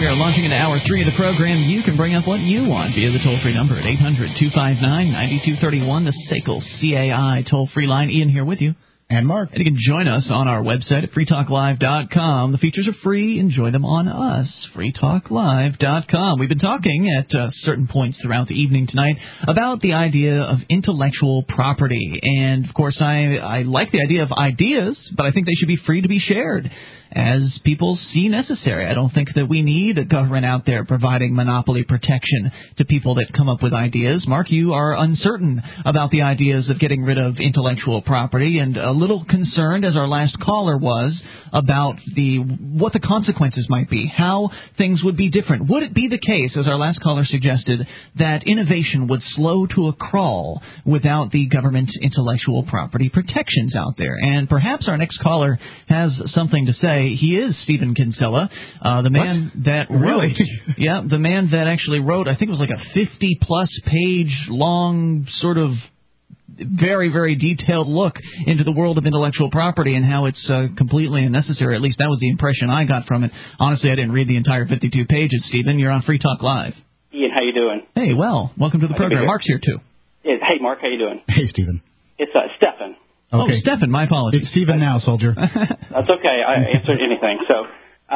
We are launching into Hour 3 of the program. You can bring up what you want via the toll-free number at 800-259-9231, the SACL CAI toll-free line. Ian here with you. And Mark. And you can join us on our website at freetalklive.com. The features are free. Enjoy them on us, freetalklive.com. We've been talking at certain points throughout the evening tonight about the idea of intellectual property. And, of course, I like the idea of ideas, but I think they should be free to be shared as people see necessary. I don't think that we need a government out there providing monopoly protection to people that come up with ideas. Mark, you are uncertain about the ideas of getting rid of intellectual property and a little concerned, as our last caller was, about what the consequences might be, how things would be different. Would it be the case, as our last caller suggested, that innovation would slow to a crawl without the government's intellectual property protections out there? And perhaps our next caller has something to say. He is Stephen Kinsella, the man that wrote, the man that actually wrote, I think it was like a 50-plus page long sort of very, very detailed look into the world of intellectual property and how it's completely unnecessary. At least that was the impression I got from it. Honestly, I didn't read the entire 52 pages. Stephen, you're on Free Talk Live. Ian, how you doing? Hey, well, welcome to the program. Mark's here, too. Hey, Mark, how you doing? Hey, Stephen. It's Stephen. Okay. Oh, Stephen, my apologies. It's Stephen now, soldier. That's okay. I answered anything. So,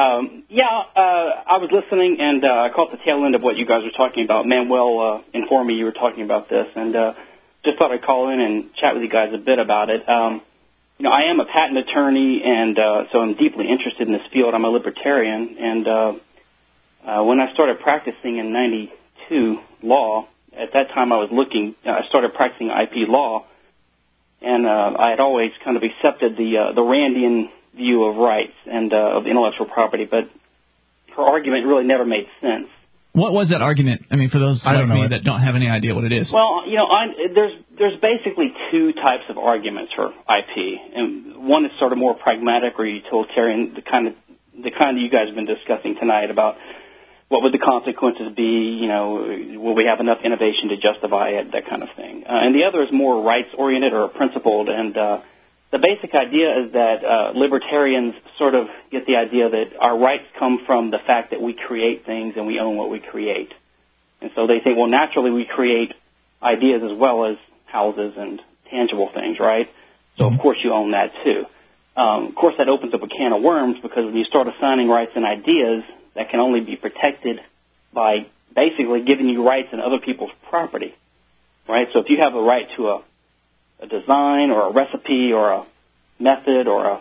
I was listening, and I caught the tail end of what you guys were talking about. Manuel informed me you were talking about this, and just thought I'd call in and chat with you guys a bit about it. I am a patent attorney, and so I'm deeply interested in this field. I'm a libertarian, and when I started practicing in '92 law, at that time I started practicing IP law, and I had always kind of accepted the Randian view of rights and of intellectual property, but her argument really never made sense. What was that argument? I mean, for those like me that don't have any idea what it is. Well, there's basically two types of arguments for IP, and one is sort of more pragmatic or utilitarian, the kind you guys have been discussing tonight about what would the consequences be, will we have enough innovation to justify it, that kind of thing. And the other is more rights-oriented or principled, and the basic idea is that libertarians sort of get the idea that our rights come from the fact that we create things and we own what we create. And so they think, well, naturally we create ideas as well as houses and tangible things, right? So, of course, you own that, too. Of course, that opens up a can of worms because when you start assigning rights and ideas, that can only be protected by basically giving you rights in other people's property, right? So if you have a right to a design or a recipe or a method or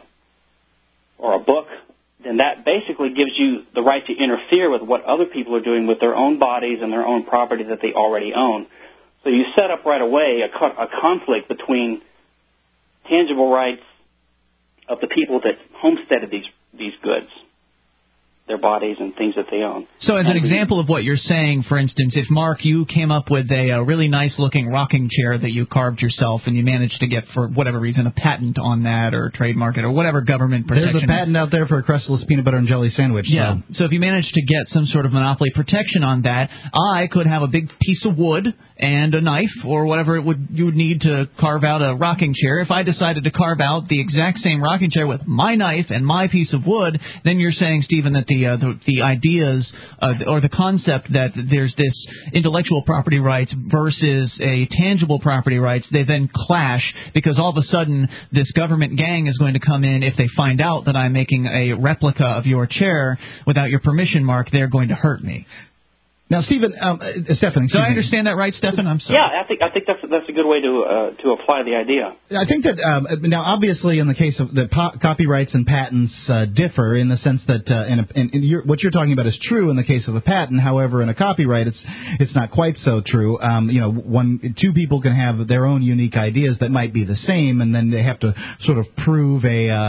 a book, then that basically gives you the right to interfere with what other people are doing with their own bodies and their own property that they already own. So you set up right away a conflict between tangible rights of the people that homesteaded these goods, their bodies and things that they own. So as an example of what you're saying, for instance, if, Mark, you came up with a really nice-looking rocking chair that you carved yourself and you managed to get, for whatever reason, a patent on that or trademark it or whatever government protection. There's a patent out there for a crustless peanut butter and jelly sandwich. Yeah. So if you managed to get some sort of monopoly protection on that, I could have a big piece of wood and a knife or whatever you would need to carve out a rocking chair. If I decided to carve out the exact same rocking chair with my knife and my piece of wood, then you're saying, Stephen, that the ideas or the concept that there's this intellectual property rights versus a tangible property rights, they then clash because all of a sudden this government gang is going to come in. If they find out that I'm making a replica of your chair without your permission, Mark, they're going to hurt me. Now, Stephen, Stephen. Do I understand that right, Stephen? I'm sorry. Yeah, I think that's a good way to apply the idea. I think that now, obviously, in the case of the copyrights and patents differ in the sense that what you're talking about is true in the case of a patent. However, in a copyright, it's not quite so true. Two people can have their own unique ideas that might be the same, and then they have to sort of prove a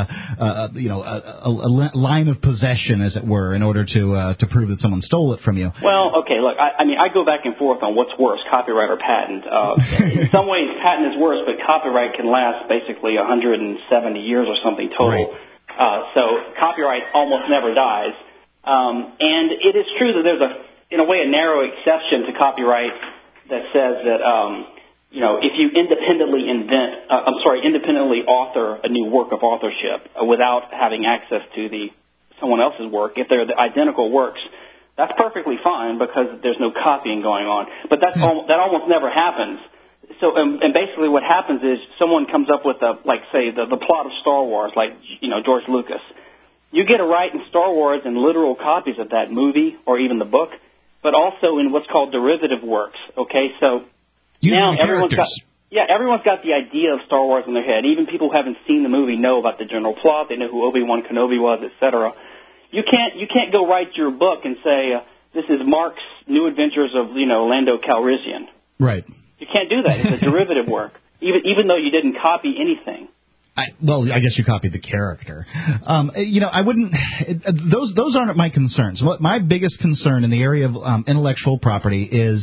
line of possession, as it were, in order to prove that someone stole it from you. Well, okay, look, I go back and forth on what's worse, copyright or patent. In some ways, patent is worse, but copyright can last basically 170 years or something total. Right. So copyright almost never dies. And it is true that there's in a way, a narrow exception to copyright that says that, if you independently author a new work of authorship without having access to someone else's work, if they're the identical works, That's perfectly fine because there's no copying going on. But that almost never happens. So, and basically what happens is someone comes up with the plot of Star Wars, like, George Lucas. You get a right in Star Wars and literal copies of that movie or even the book, but also in what's called derivative works. Okay, so now everyone's got the idea of Star Wars in their head. Even people who haven't seen the movie know about the general plot. They know who Obi-Wan Kenobi was, etc. You can't go write your book and say this is Mark's New Adventures of Lando Calrissian. Right. You can't do that. It's a derivative work, even though you didn't copy anything. I guess you copied the character. I wouldn't. Those aren't my concerns. What my biggest concern in the area of intellectual property is,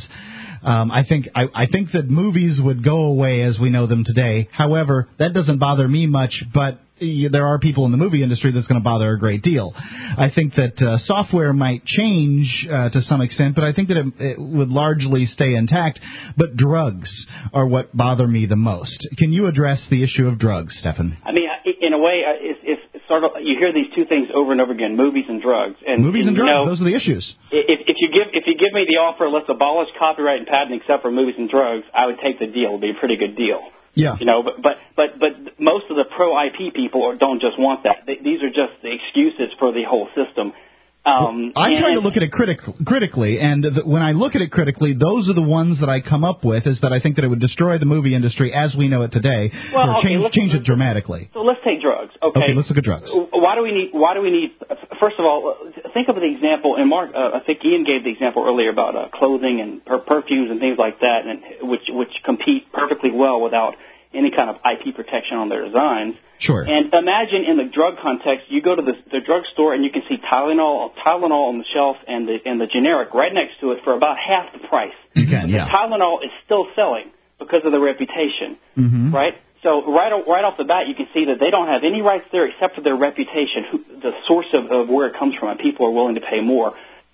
I think that movies would go away as we know them today. However, that doesn't bother me much, but there are people in the movie industry that's going to bother a great deal. I think that software might change to some extent, but I think that it would largely stay intact. But drugs are what bother me the most. Can you address the issue of drugs, Stefan? I mean, in a way, it's sort of, you hear these two things over and over again: movies and drugs. Movies and drugs; those are the issues. If you give me the offer, let's abolish copyright and patent except for movies and drugs, I would take the deal. It'd be a pretty good deal. Yeah. But most of the pro-IP people don't just want that. These are just the excuses for the whole system. I'm trying to look at it critically, and when I look at it critically, those are the ones that I come up with, is that I think that it would destroy the movie industry as we know it today, or change it dramatically. So let's take drugs. Okay, let's look at drugs. Why do we need? First of all, think of the example, and Mark, I think Ian gave the example earlier about clothing and perfumes and things like that, and which compete perfectly well without any kind of IP protection on their designs. Sure. And imagine in the drug context, you go to the drugstore and you can see Tylenol on the shelf and the generic right next to it for about half the price. You can, yeah. Tylenol is still selling because of the reputation, right? So right off the bat, you can see that they don't have any rights there except for their reputation, the source of where it comes from, and people are willing to pay more.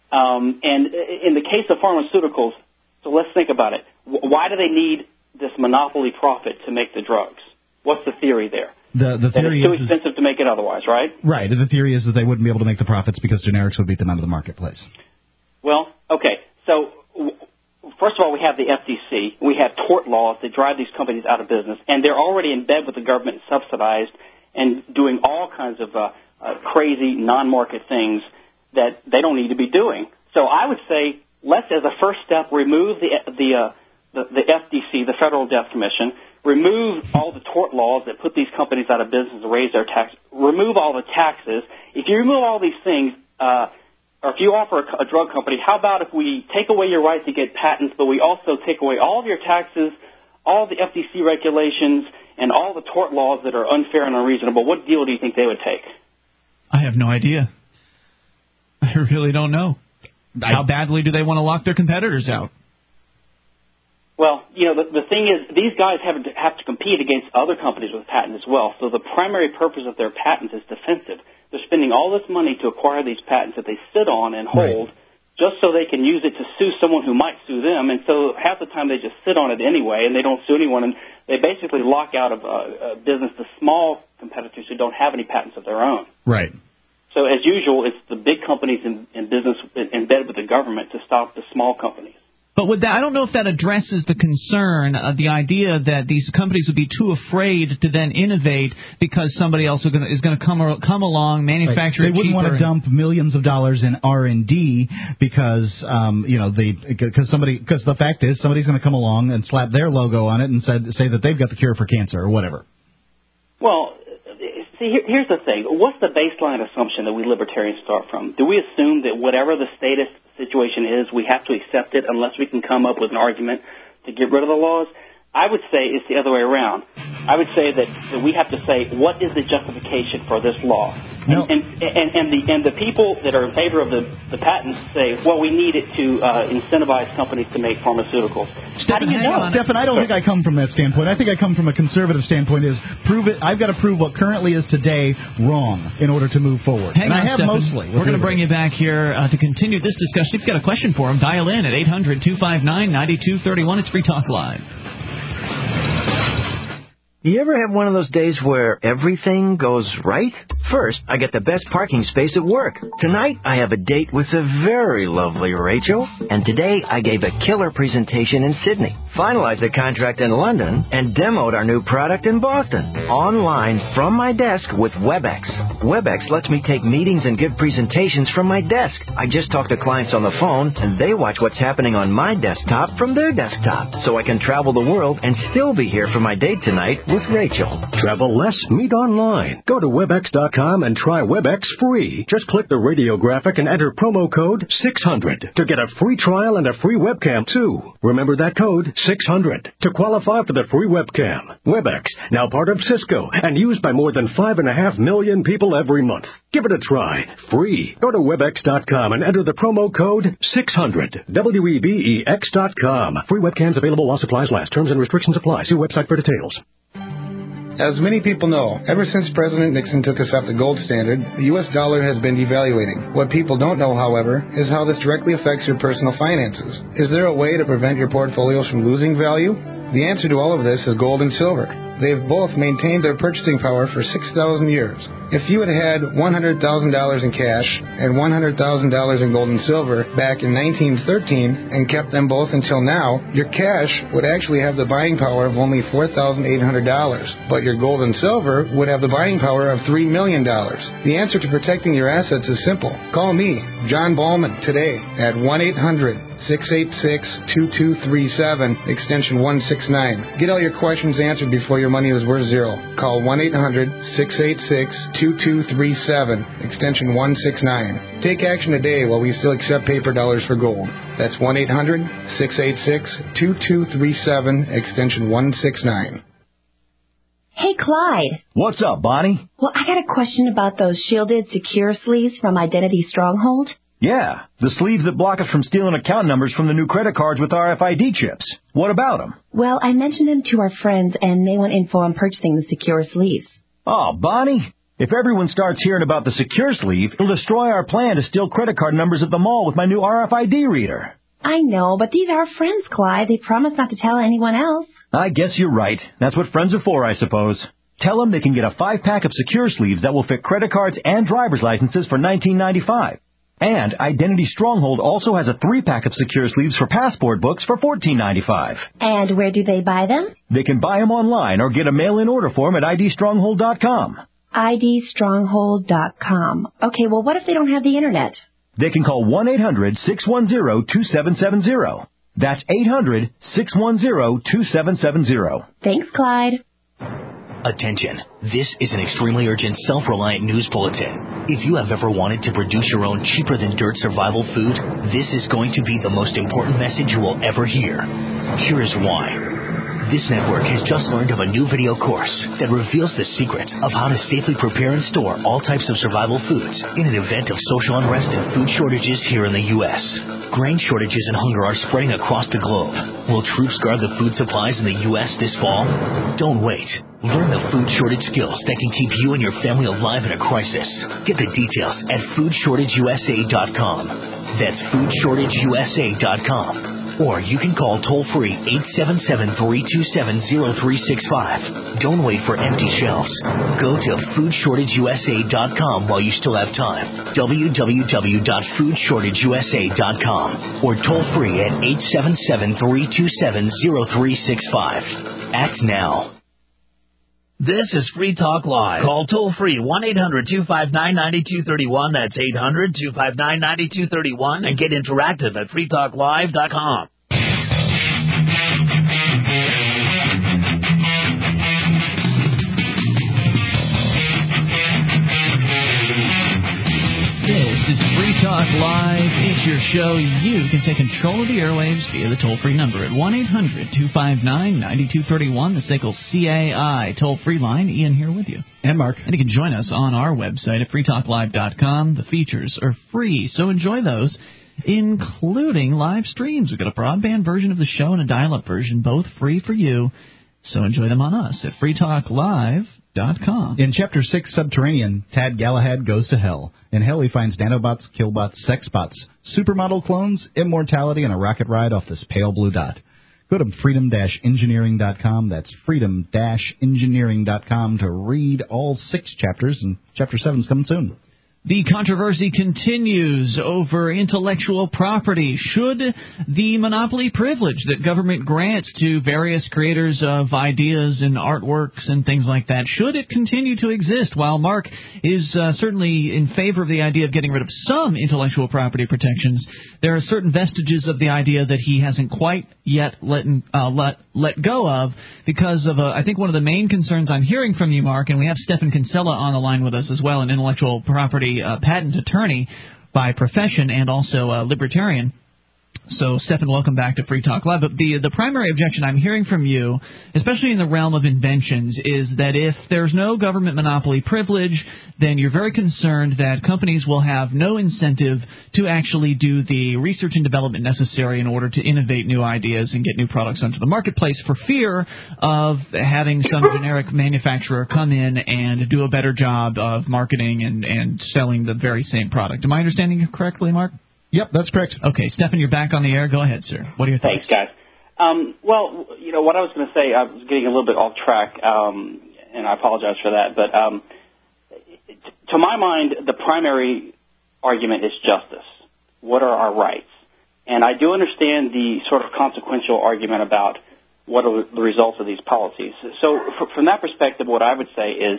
And in the case of pharmaceuticals, so let's think about it. Why do they need this monopoly profit to make the drugs? What's the theory there? The theory is it's too expensive to make it otherwise, right? Right. The theory is that they wouldn't be able to make the profits because generics would beat them out of the marketplace. Well, okay. So first of all, we have the FTC. We have tort laws that drive these companies out of business, and they're already in bed with the government, subsidized, and doing all kinds of crazy non-market things that they don't need to be doing. So I would say let's, as a first step, remove the FTC, the Federal Death Commission, remove all the tort laws that put these companies out of business and raise their tax, remove all the taxes. If you remove all these things, or if you offer a drug company, how about if we take away your right to get patents, but we also take away all of your taxes, all the FTC regulations, and all the tort laws that are unfair and unreasonable? What deal do you think they would take? I have no idea. I really don't know. How badly do they want to lock their competitors out? Well, the thing is, these guys have to compete against other companies with patents as well. So the primary purpose of their patents is defensive. They're spending all this money to acquire these patents that they sit on and hold just so they can use it to sue someone who might sue them. And so half the time they just sit on it anyway, and they don't sue anyone. And they basically lock out of business the small competitors who don't have any patents of their own. Right. So as usual, it's the big companies in business in bed with the government to stop the small companies. But with that, I don't know if that addresses the concern, the idea that these companies would be too afraid to then innovate because somebody else is going to come along, manufacture it cheaper. They wouldn't want to dump millions of dollars in R&D because the fact is somebody's going to come along and slap their logo on it and say that they've got the cure for cancer or whatever. Well, see, here's the thing. What's the baseline assumption that we libertarians start from? Do we assume that whatever the status situation is, we have to accept it unless we can come up with an argument to get rid of the laws? I would say it's the other way around. I would say that we have to say, what is the justification for this law? No. And the people that are in favor of the patents say, well, we need it to incentivize companies to make pharmaceuticals. How do you know? Stefan, I don't think I come from that standpoint. I think I come from a conservative standpoint. Is prove it. I've got to prove what currently is today wrong in order to move forward. Hang on, I have Stefan. mostly. We're going to bring you back here to continue this discussion. If you've got a question for him, dial in at 800-259-9231. It's Free Talk Live. You ever have one of those days where everything goes right? First, I get the best parking space at work. Tonight, I have a date with the very lovely Rachel. And today, I gave a killer presentation in Sydney, finalized a contract in London, and demoed our new product in Boston. Online, from my desk with WebEx. WebEx lets me take meetings and give presentations from my desk. I just talk to clients on the phone, and they watch what's happening on my desktop from their desktop. So I can travel the world and still be here for my date tonight with Rachel. Travel less, meet online. Go to WebEx.com and try WebEx free. Just click the radio graphic and enter promo code 600 to get a free trial and a free webcam, too. Remember that code, 600, to qualify for the free webcam. WebEx, now part of Cisco and used by more than 5.5 million people every month. Give it a try. Free. Go to WebEx.com and enter the promo code 600. WEBEX.com. Free webcams available while supplies last. Terms and restrictions apply. See website for details. As many people know, ever since President Nixon took us off the gold standard, the U.S. dollar has been devaluating. What people don't know, however, is how this directly affects your personal finances. Is there a way to prevent your portfolios from losing value? The answer to all of this is gold and silver. They've both maintained their purchasing power for 6,000 years. If you had $100,000 in cash and $100,000 in gold and silver back in 1913 and kept them both until now, your cash would actually have the buying power of only $4,800, but your gold and silver would have the buying power of $3 million. The answer to protecting your assets is simple. Call me, John Ballman, today at 1-800-686-2237, extension 169. Get all your questions answered before your money is worth zero. Call 1-800-686-2237, extension 169. Take action today while we still accept paper dollars for gold. That's 1-800-686-2237, extension 169. Hey, Clyde. What's up, Bonnie? Well, I got a question about those shielded secure sleeves from Identity Stronghold. Yeah, the sleeves that block us from stealing account numbers from the new credit cards with RFID chips. What about them? Well, I mentioned them to our friends, and they want info on purchasing the secure sleeves. Oh, Bonnie, if everyone starts hearing about the secure sleeve, it'll destroy our plan to steal credit card numbers at the mall with my new RFID reader. I know, but these are our friends, Clyde. They promised not to tell anyone else. I guess you're right. That's what friends are for, I suppose. Tell them they can get a 5-pack of secure sleeves that will fit credit cards and driver's licenses for $19.95. And Identity Stronghold also has a 3-pack of secure sleeves for passport books for $14.95. And where do they buy them? They can buy them online or get a mail-in order form at idstronghold.com. idstronghold.com. Okay, well, what if they don't have the Internet? They can call 1-800-610-2770. That's 800-610-2770. Thanks, Clyde. Attention. This is an extremely urgent, self-reliant news bulletin. If you have ever wanted to produce your own cheaper-than-dirt survival food, this is going to be the most important message you will ever hear. Here is why. This network has just learned of a new video course that reveals the secret of how to safely prepare and store all types of survival foods in an event of social unrest and food shortages here in the U.S. Grain shortages and hunger are spreading across the globe. Will troops guard the food supplies in the U.S. this fall? Don't wait. Learn the food shortage skills that can keep you and your family alive in a crisis. Get the details at foodshortageusa.com. That's foodshortageusa.com. Or you can call toll-free 877-327-0365. Don't wait for empty shelves. Go to foodshortageusa.com while you still have time. www.foodshortageusa.com. Or toll-free at 877-327-0365. Act now. This is Free Talk Live. Call toll-free 1-800-259-9231. That's 800-259-9231. And get interactive at freetalklive.com. This is Free Talk Live. It's your show. You can take control of the airwaves via the toll-free number at 1-800-259-9231, the SACL CAI toll-free line. Ian here with you. And Mark. And you can join us on our website at freetalklive.com. The features are free, so enjoy those, including live streams. We've got a broadband version of the show and a dial-up version, both free for you. So enjoy them on us at freetalklive.com. In Chapter 6, Subterranean, Tad Galahad goes to hell. In hell, he finds nanobots, killbots, sexbots, supermodel clones, immortality, and a rocket ride off this pale blue dot. Go to freedom-engineering.com. That's freedom-engineering.com to read all 6 chapters, and Chapter 7 is coming soon. The controversy continues over intellectual property. Should the monopoly privilege that government grants to various creators of ideas and artworks and things like that, should it continue to exist? While Mark is certainly in favor of the idea of getting rid of some intellectual property protections, there are certain vestiges of the idea that he hasn't quite yet let go of because of, I think, one of the main concerns I'm hearing from you, Mark, and we have Stephan Kinsella on the line with us as well, an intellectual property patent attorney by profession and also a libertarian. So, Stephan, welcome back to Free Talk Live. But the primary objection I'm hearing from you, especially in the realm of inventions, is that if there's no government monopoly privilege, then you're very concerned that companies will have no incentive to actually do the research and development necessary in order to innovate new ideas and get new products onto the marketplace for fear of having some generic manufacturer come in and do a better job of marketing and selling the very same product. Am I understanding you correctly, Mark? Yep, that's correct. Okay, Stephan, you're back on the air. Go ahead, sir. What are your thoughts? Thanks, guys. Well, what I was going to say, I was getting a little bit off track, and I apologize for that. But to my mind, the primary argument is justice. What are our rights? And I do understand the sort of consequential argument about what are the results of these policies. So from that perspective, what I would say is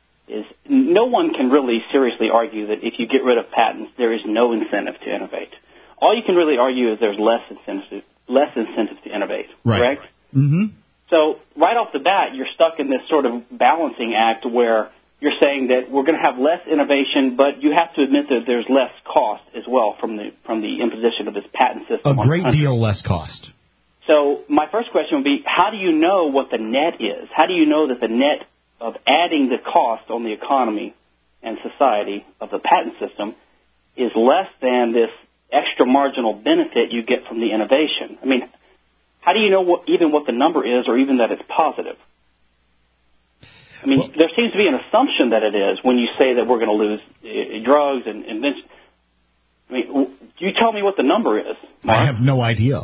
no one can really seriously argue that if you get rid of patents, there is no incentive to innovate. All you can really argue is there's less incentive to innovate, right. Correct? Mm-hmm. So right off the bat, you're stuck in this sort of balancing act where you're saying that we're going to have less innovation, but you have to admit that there's less cost as well from the imposition of this patent system. A great deal less cost. So my first question would be, how do you know what the net is? How do you know that the net of adding the cost on the economy and society of the patent system is less than this extra marginal benefit you get from the innovation? I mean, how do you know what the number is or even that it's positive? I mean, there seems to be an assumption that it is when you say that we're going to lose drugs and invention. I mean, you tell me what the number is, Mark. I have no idea.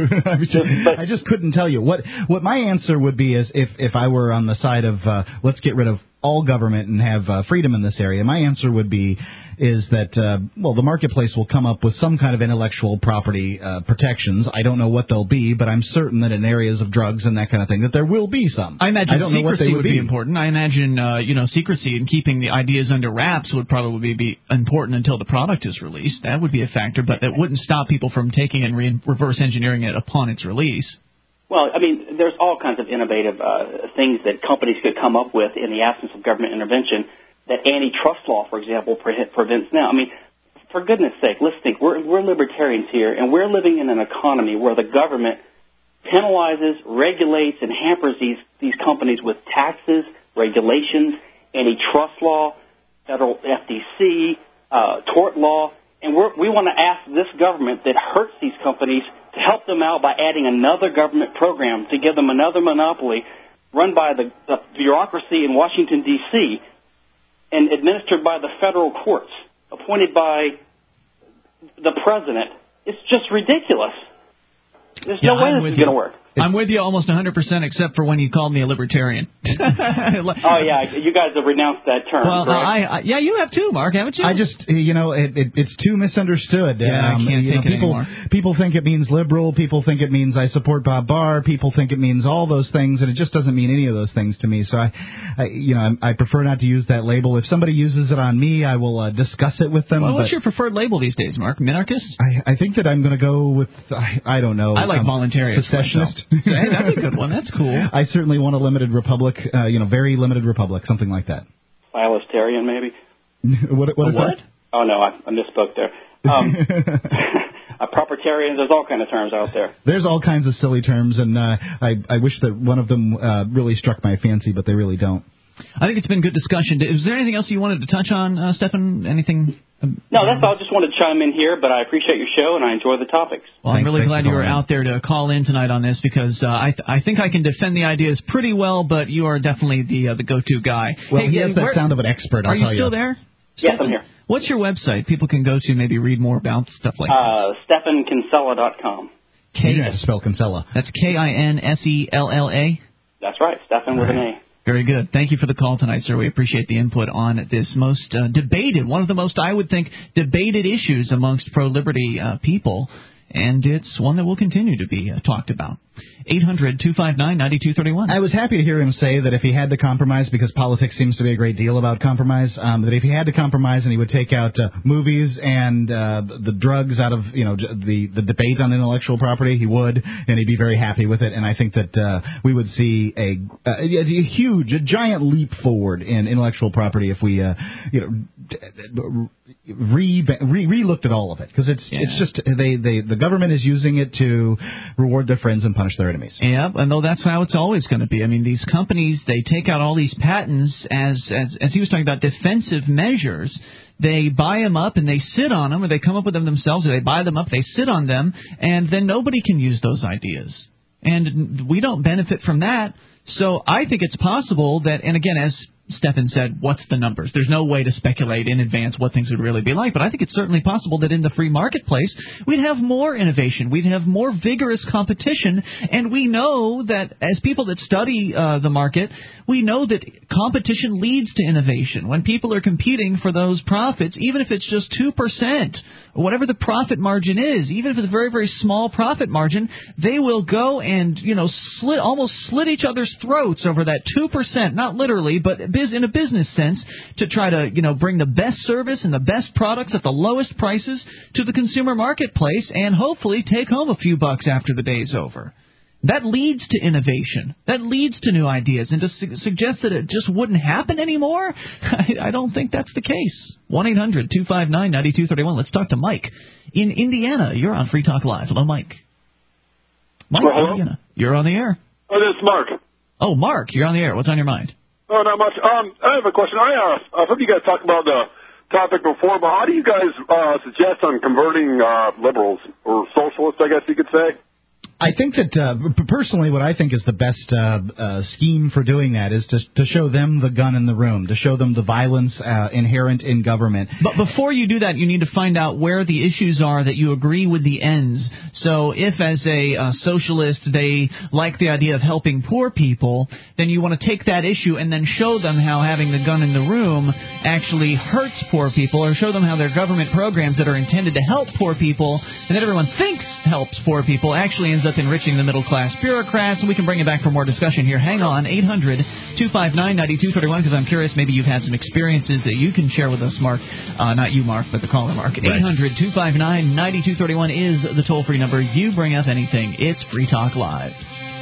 I just couldn't tell you. What my answer would be is if I were on the side of let's get rid of all government and have freedom in this area, my answer would be is that, the marketplace will come up with some kind of intellectual property protections. I don't know what they'll be, but I'm certain that in areas of drugs and that kind of thing that there will be some. I imagine secrecy would be important. important. I imagine, secrecy and keeping the ideas under wraps would probably be important until the product is released. That would be a factor, but that wouldn't stop people from taking and reverse engineering it upon its release. Well, I mean, there's all kinds of innovative things that companies could come up with in the absence of government intervention that antitrust law, for example, prevents now. I mean, for goodness sake, let's think. We're libertarians here, and we're living in an economy where the government penalizes, regulates, and hampers these companies with taxes, regulations, antitrust law, federal FTC, tort law, and we want to ask this government that hurts these companies to help them out by adding another government program to give them another monopoly run by the bureaucracy in Washington, D.C., and administered by the federal courts, appointed by the president. It's just ridiculous. There's no way this is going to work. I'm with you almost 100%, except for when you called me a libertarian. Oh, yeah, you guys have renounced that term. Well, you have too, Mark, haven't you? I just, it's too misunderstood. Yeah, I can't take it anymore. People think it means liberal. People think it means I support Bob Barr. People think it means all those things, and it just doesn't mean any of those things to me. So I prefer not to use that label. If somebody uses it on me, I will discuss it with them. Well, what's your preferred label these days, Mark? Minarchist? I think that I'm going to go with, I don't know. I like voluntarian. Secessionist. Hey, that's a good one. That's cool. I certainly want a limited republic, very limited republic, something like that. Philistarian, maybe? What is that? Oh, no, I misspoke there. Propertarians, there's all kinds of terms out there. There's all kinds of silly terms, and I wish that one of them really struck my fancy, but they really don't. I think it's been good discussion. Is there anything else you wanted to touch on, Stephan? Anything? No, that's all. I just wanted to chime in here, but I appreciate your show, and I enjoy the topics. Well, I'm really glad you were out there to call in tonight on this, because I think I can defend the ideas pretty well, but you are definitely the go-to guy. Well, he has that sound of an expert, I'll tell you. Are you still there? Yes, I'm here. What's your website? People can go to maybe read more about stuff like this. StephanKinsella.com. You have to spell Kinsella. That's Kinsella. That's right, Stefan with an A. Very good. Thank you for the call tonight, sir. We appreciate the input on this most debated, one of the most, I would think, debated issues amongst pro-liberty people. And it's one that will continue to be talked about. 800-259-9231. I was happy to hear him say that if he had to compromise, because politics seems to be a great deal about compromise, that if he had to compromise and he would take out movies and the drugs out of the debate on intellectual property, he would, and he'd be very happy with it. And I think that we would see a giant leap forward in intellectual property if we re-looked at all of it, because it's just the government is using it to reward their friends and punish their enemies. Yeah, and though that's how it's always going to be. I mean, these companies, they take out all these patents as he was talking about defensive measures. They buy them up and they sit on them, or they come up with them themselves, or they buy them up, they sit on them, and then nobody can use those ideas. And we don't benefit from that. So I think it's possible that, and again, as Stefan said, what's the numbers? There's no way to speculate in advance what things would really be like, but I think it's certainly possible that in the free marketplace we'd have more innovation, we'd have more vigorous competition, and we know that as people that study the market, we know that competition leads to innovation. When people are competing for those profits, even if it's just 2%, or whatever the profit margin is, even if it's a very, very small profit margin, they will go and, almost slit each other's throats over that 2%, not literally, but in a business sense, to try to, bring the best service and the best products at the lowest prices to the consumer marketplace and hopefully take home a few bucks after the day's over. That leads to innovation. That leads to new ideas. And to suggest that it just wouldn't happen anymore, I don't think that's the case. 1-800-259-9231. Let's talk to Mike in Indiana. You're on Free Talk Live. Hello, Mike. Mike, hello? Indiana. You're on the air. Oh, this is Mark. Oh, Mark, you're on the air. What's on your mind? Oh, not much. I have a question. I've heard you guys talk about the topic before, but how do you guys suggest on converting liberals or socialists, I guess you could say? I think that, personally, what I think is the best scheme for doing that is to show them the gun in the room, to show them the violence inherent in government. But before you do that, you need to find out where the issues are that you agree with the ends. So if, as a socialist, they like the idea of helping poor people, then you want to take that issue and then show them how having the gun in the room actually hurts poor people, or show them how their government programs that are intended to help poor people and that everyone thinks helps poor people actually ends up enriching the middle-class bureaucrats. And we can bring it back for more discussion here. Hang on, 800-259-9231, because I'm curious, maybe you've had some experiences that you can share with us, Mark. Not you, Mark, but the caller, Mark. Right. 800-259-9231 is the toll-free number. You bring up anything. It's Free Talk Live.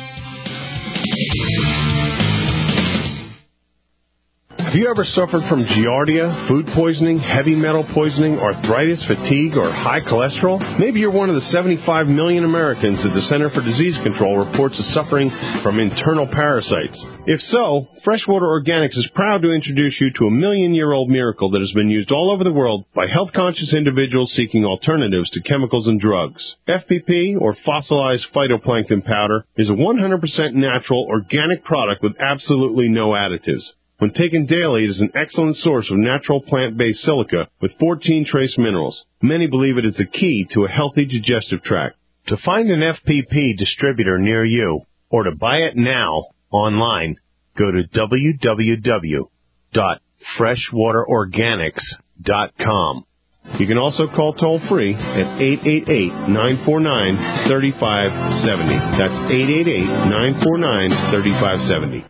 Have you ever suffered from giardia, food poisoning, heavy metal poisoning, arthritis, fatigue, or high cholesterol? Maybe you're one of the 75 million Americans that the Center for Disease Control reports as suffering from internal parasites. If so, Freshwater Organics is proud to introduce you to a million-year-old miracle that has been used all over the world by health-conscious individuals seeking alternatives to chemicals and drugs. FPP, or fossilized phytoplankton powder, is a 100% natural, organic product with absolutely no additives. When taken daily, it is an excellent source of natural plant-based silica with 14 trace minerals. Many believe it is the key to a healthy digestive tract. To find an FPP distributor near you, or to buy it now online, go to www.freshwaterorganics.com. You can also call toll-free at 888-949-3570. That's 888-949-3570.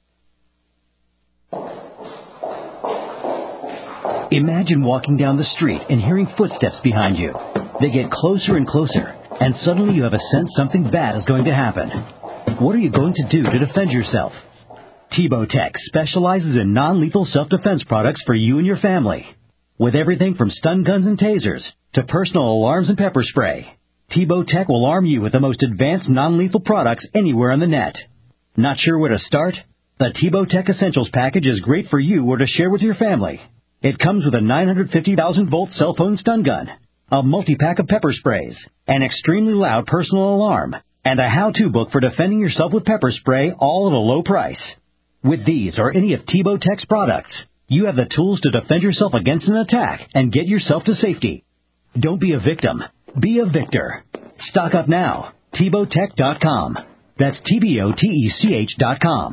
Imagine walking down the street and hearing footsteps behind you. They get closer and closer, and suddenly you have a sense something bad is going to happen. What are you going to do to defend yourself? T-Bowtech specializes in non-lethal self-defense products for you and your family. With everything from stun guns and tasers to personal alarms and pepper spray, T-Bowtech will arm you with the most advanced non-lethal products anywhere on the net. Not sure where to start? The T-Bowtech Essentials package is great for you or to share with your family. It comes with a 950,000-volt cell phone stun gun, a multi-pack of pepper sprays, an extremely loud personal alarm, and a how-to book for defending yourself with pepper spray, all at a low price. With these or any of T-Bowtech's products, you have the tools to defend yourself against an attack and get yourself to safety. Don't be a victim. Be a victor. Stock up now. Tebotech.com. That's TBOTECH.com.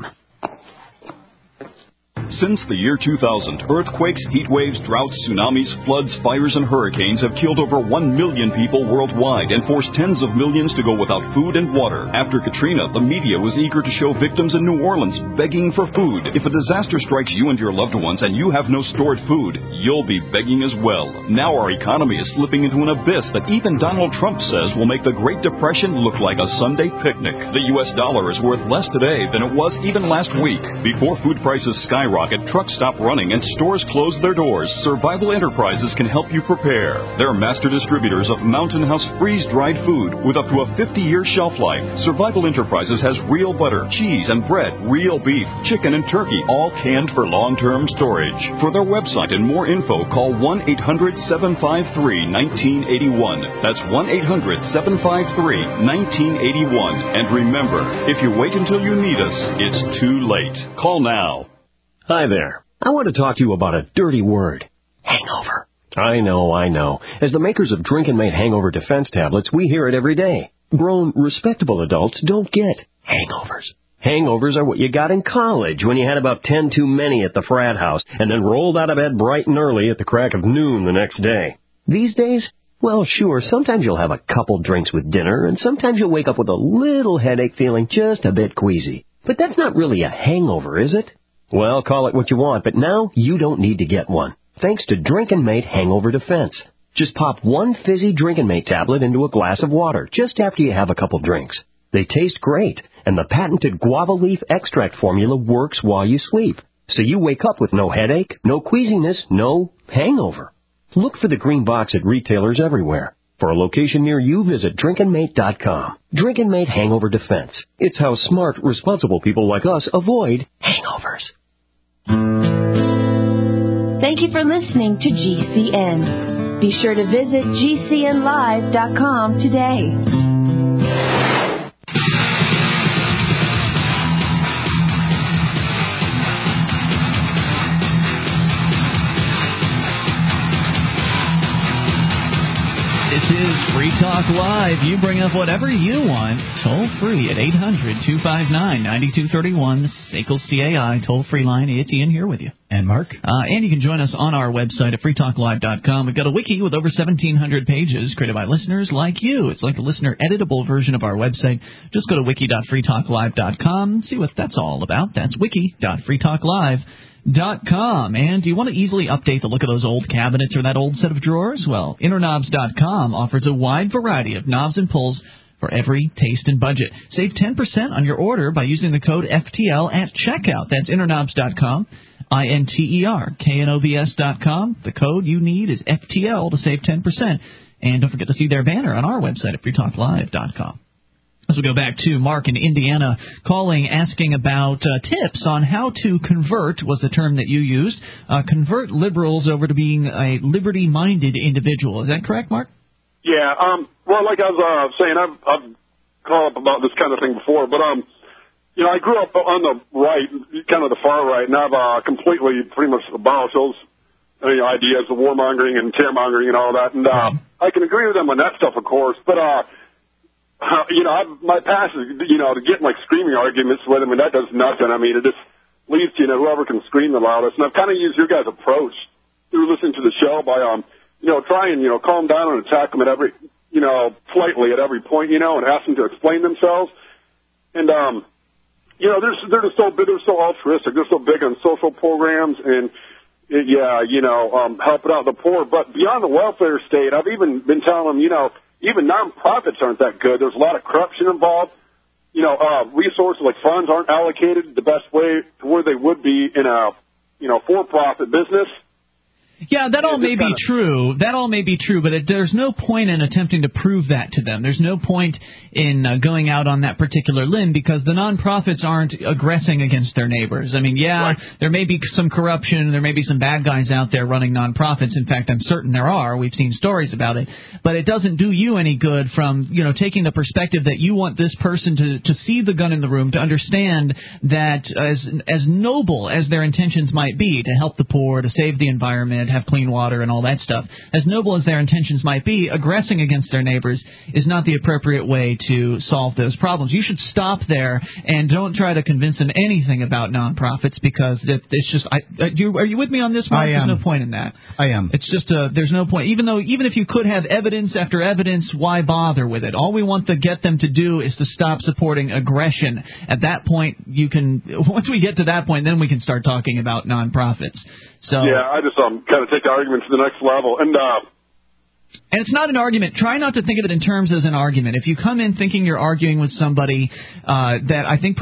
Since the year 2000, earthquakes, heat waves, droughts, tsunamis, floods, fires, and hurricanes have killed over 1 million people worldwide and forced tens of millions to go without food and water. After Katrina, the media was eager to show victims in New Orleans begging for food. If a disaster strikes you and your loved ones and you have no stored food, you'll be begging as well. Now our economy is slipping into an abyss that even Donald Trump says will make the Great Depression look like a Sunday picnic. The U.S. dollar is worth less today than it was even last week. Before food prices skyrocket, trucks stop running, and stores close their doors, Survival Enterprises can help you prepare. They're master distributors of Mountain House freeze-dried food with up to a 50-year shelf life. Survival Enterprises has real butter, cheese, and bread, real beef, chicken, and turkey, all canned for long-term storage. For their website and more info, call 1-800-753-1981. That's 1-800-753-1981. And remember, if you wait until you need us, it's too late. Call now. Hi there. I want to talk to you about a dirty word. Hangover. I know. As the makers of Drink and Mate Hangover Defense tablets, we hear it every day. Grown, respectable adults don't get hangovers. Hangovers are what you got in college when you had about 10 too many at the frat house and then rolled out of bed bright and early at the crack of noon the next day. These days, well, sure, sometimes you'll have a couple drinks with dinner, and sometimes you'll wake up with a little headache feeling just a bit queasy. But that's not really a hangover, is it? Well, call it what you want, but now you don't need to get one, thanks to Drink and Mate Hangover Defense. Just pop one fizzy Drink and Mate tablet into a glass of water just after you have a couple drinks. They taste great, and the patented guava leaf extract formula works while you sleep. So you wake up with no headache, no queasiness, no hangover. Look for the green box at retailers everywhere. For a location near you, visit drinkandmate.com. Drink and Mate Hangover Defense. It's how smart, responsible people like us avoid hangovers. Thank you for listening to GCN. Be sure to visit GCNlive.com today. This is Free Talk Live. You bring up whatever you want, toll free at 800-259-9231, the SACL CAI toll-free line. It's Ian here with you. And Mark. And you can join us on our website at freetalklive.com. We've got a wiki with over 1,700 pages created by listeners like you. It's like a listener-editable version of our website. Just go to wiki.freetalklive.com, see what that's all about. That's wiki.freetalklive.com. And do you want to easily update the look of those old cabinets or that old set of drawers? Well, InnerKnobs.com offers a wide variety of knobs and pulls for every taste and budget. Save 10% on your order by using the code FTL at checkout. That's InnerKnobs.com, INTERKNOBS.com. The code you need is FTL to save 10%. And don't forget to see their banner on our website at freetalklive.com. As we go back to Mark in Indiana calling, asking about tips on how to convert, was the term that you used, convert liberals over to being a liberty-minded individual. Is that correct, Mark? Yeah. Well, like I was saying, I've called up about this kind of thing before, but you know, I grew up on the right, kind of the far right, and I've completely pretty much abolished those ideas of warmongering and terrormongering and all that, and I can agree with them on that stuff, of course, but you know, my past is, you know, to get in, like, screaming arguments with them, and that does nothing. I mean, it just leads to, you know, whoever can scream the loudest. And I've kind of used your guys' approach through listening to the show by, you know, try and, you know, calm down and attack them at every, you know, politely at every point, you know, and ask them to explain themselves. And, you know, they're just so big, they're so altruistic, they're so big on social programs and, you know, helping out the poor. But beyond the welfare state, I've even been telling them, you know, even nonprofits aren't that good. There's a lot of corruption involved. You know, resources like funds aren't allocated the best way to where they would be in a, you know, for-profit business. Yeah, that all may be true. That all may be true, but there's no point in attempting to prove that to them. There's no point in going out on that particular limb because the nonprofits aren't aggressing against their neighbors. I mean, there may be some corruption, there may be some bad guys out there running nonprofits. In fact, I'm certain there are. We've seen stories about it. But it doesn't do you any good from, you know, taking the perspective that you want this person to see the gun in the room, to understand that as noble as their intentions might be, to help the poor, to save the environment, and have clean water and all that stuff. As noble as their intentions might be, aggressing against their neighbors is not the appropriate way to solve those problems. You should stop there and don't try to convince them anything about nonprofits, because it's just. Are you with me on this, Mark? I am. There's no point in that. I am. It's just there's no point. Even if you could have evidence after evidence, why bother with it? All we want to get them to do is to stop supporting aggression. At that point, once we get to that point, then we can start talking about nonprofits. So yeah, I just kind of take the argument to the next level. And it's not an argument. Try not to think of it in terms as an argument. If you come in thinking you're arguing with somebody, I think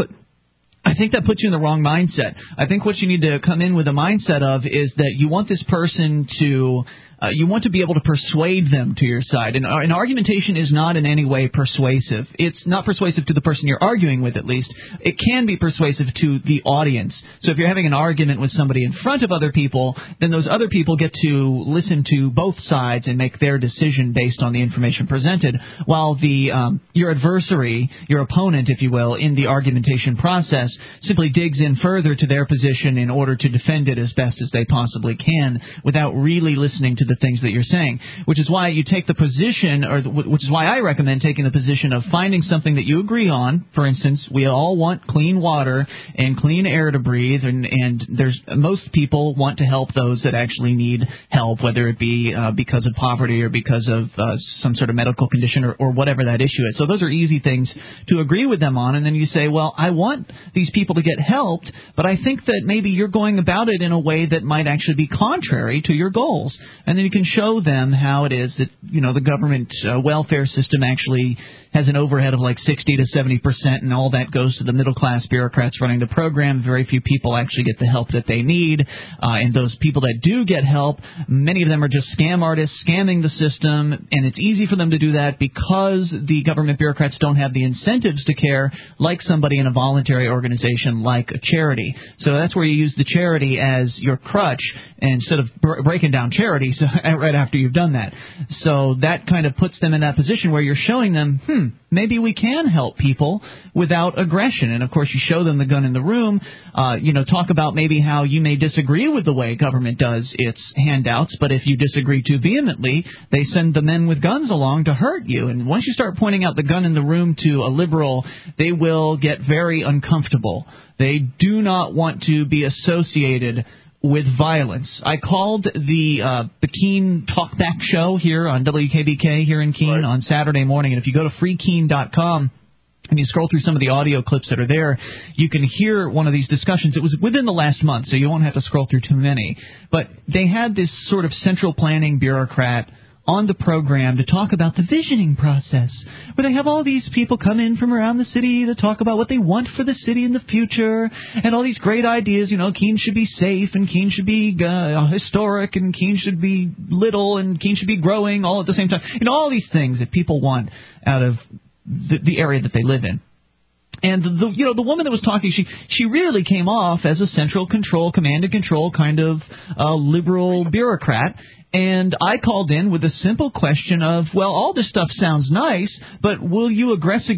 that puts you in the wrong mindset. I think what you need to come in with a mindset of is that you want this person to you want to be able to persuade them to your side. And argumentation is not in any way persuasive. It's not persuasive to the person you're arguing with, at least. It can be persuasive to the audience. So if you're having an argument with somebody in front of other people, then those other people get to listen to both sides and make their decision based on the information presented, while your adversary, your opponent, if you will, in the argumentation process simply digs in further to their position in order to defend it as best as they possibly can without really listening to the things that you're saying, which is why you take the position, which is why I recommend taking the position of finding something that you agree on. For instance, we all want clean water and clean air to breathe, and most people want to help those that actually need help, whether it be because of poverty or because of some sort of medical condition or whatever that issue is. So those are easy things to agree with them on, and then you say, well, I want these people to get helped, but I think that maybe you're going about it in a way that might actually be contrary to your goals. And then you can show them how it is that, the government welfare system actually has an overhead of like 60 to 70%, and all that goes to the middle-class bureaucrats running the program. Very few people actually get the help that they need. And those people that do get help, many of them are just scam artists scamming the system, and it's easy for them to do that because the government bureaucrats don't have the incentives to care like somebody in a voluntary organization like a charity. So that's where you use the charity as your crutch instead of breaking down charities right after you've done that. So that kind of puts them in that position where you're showing them, maybe we can help people without aggression. And, of course, you show them the gun in the room, talk about maybe how you may disagree with the way government does its handouts, but if you disagree too vehemently, they send the men with guns along to hurt you. And once you start pointing out the gun in the room to a liberal, they will get very uncomfortable. They do not want to be associated with violence. I called the Keene Talkback Show here on WKBK here in Keene on Saturday morning, and if you go to freekeene.com and you scroll through some of the audio clips that are there, you can hear one of these discussions. It was within the last month, so you won't have to scroll through too many. But they had this sort of central planning bureaucrat on the program to talk about the visioning process, where they have all these people come in from around the city to talk about what they want for the city in the future, and all these great ideas. Keene should be safe, and Keene should be historic, and Keene should be little, and Keene should be growing all at the same time. All these things that people want out of the area that they live in. And the woman that was talking, she really came off as a central control, command and control kind of liberal bureaucrat. And I called in with a simple question of, well, all this stuff sounds nice, but will you